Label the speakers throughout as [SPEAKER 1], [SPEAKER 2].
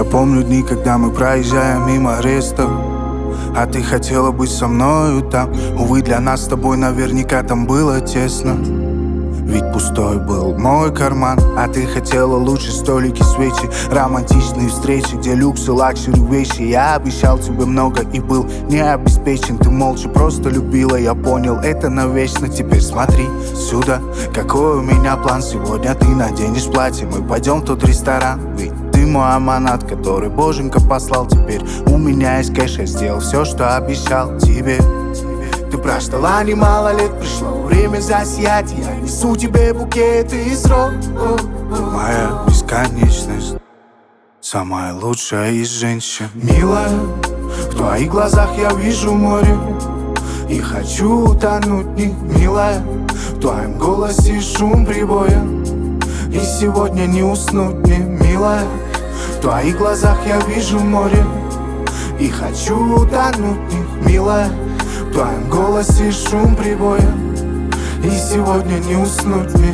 [SPEAKER 1] помню дни, когда мы проезжаем мимо арестов, а ты хотела быть со мною там. Увы, для нас с тобой наверняка там было тесно, ведь пустой был мой карман. А ты хотела лучше столики, свечи, романтичные встречи, где люкс и лакшери вещи. Я обещал тебе много и был не обеспечен. Ты молча просто любила, я понял, это навечно. Теперь смотри сюда, какой у меня план. Сегодня ты наденешь платье, мы пойдем в тот ресторан. Ведь ты мой аманат, который боженька послал. Теперь у меня есть кэш, я сделал все, что обещал тебе. Ты прождала немало лет, пришло время засиять. Я несу тебе букеты из роз. Моя бесконечность, самая лучшая из женщин. Милая, в твоих глазах я вижу море и хочу утонуть в них. Милая, в твоем голосе шум прибоя, и сегодня не уснуть мне. Милая, в твоих глазах я вижу море и хочу утонуть в них. Милая, в твоем голосе шум прибоя, и сегодня не уснуть мне.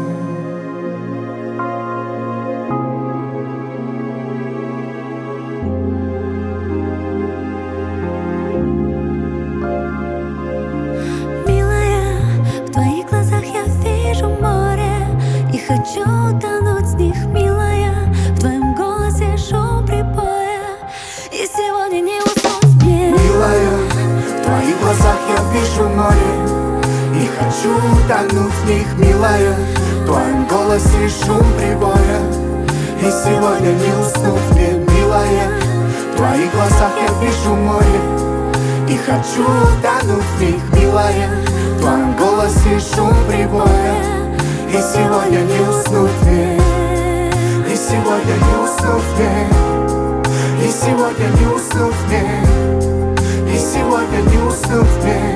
[SPEAKER 2] Милая, в твоих глазах я вижу море и хочу утонуть в них. Милая, в твоем голосе шум прибоя, и сегодня не уснуть мне.
[SPEAKER 1] Милая, в твоих глазах я вижу море и хочу утонуть в них. Милая, в твоем голосе шум прибоя, и сегодня не уснуть мне. Милая, в твоих глазах я вижу море и хочу утонуть в них. Милая, в твоем голосе шум прибоя, и сегодня не уснуть мне. И сегодня не уснуть мне. И сегодня не уснуть мне. И сегодня не уснуть мне.